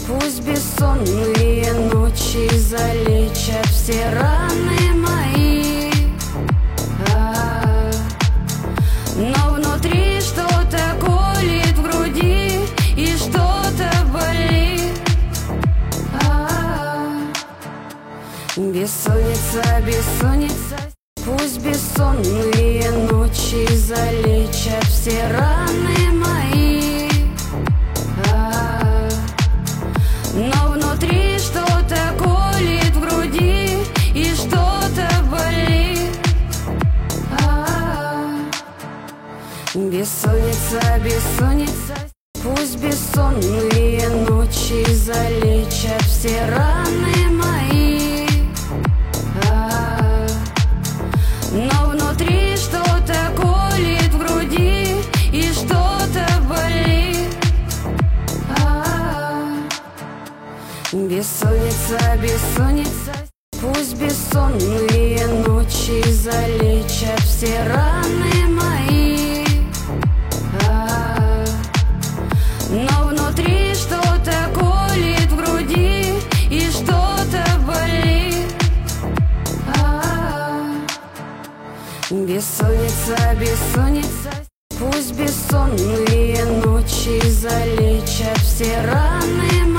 Пусть бессонные ночи залечат все раны мои, но внутри что-то колет в груди и что-то болит. Бессонница, бессонница. Пусть бессонные ночи залечат все раны мои, но внутри что-то колет в груди и что-то болит. Бессонница, бессонница. Пусть бессонные ночи залечат все раны мои, но внутри что-то колет в груди и что-то болит. Бессонница, бессонница. Пусть бессонные ночи залечат все раны мои, но внутри что-то колет в груди и что-то болит. Бессонница, бессонница. Пусть бессонные ночи залечат все раны